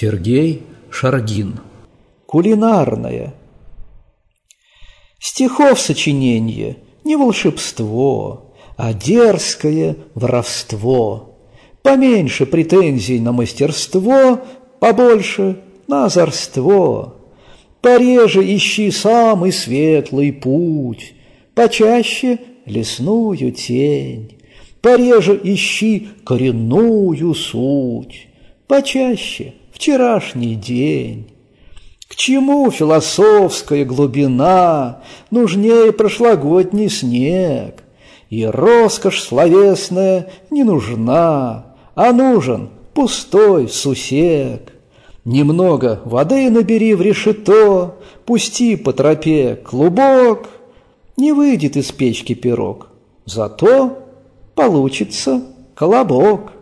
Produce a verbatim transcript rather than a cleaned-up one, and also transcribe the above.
Сергей Шаргин. Кулинарное. Стихов сочинение не волшебство, а дерзкое воровство. Поменьше претензий на мастерство, побольше на озорство. Пореже ищи самый светлый путь, почаще лесную тень. Пореже ищи коренную суть, почаще вчерашний день. К чему философская глубина, нужнее прошлогодний снег. И роскошь словесная не нужна, а нужен пустой сусек. Немного воды набери в решето, пусти по тропе клубок, не выйдет из печки пирог, зато получится колобок.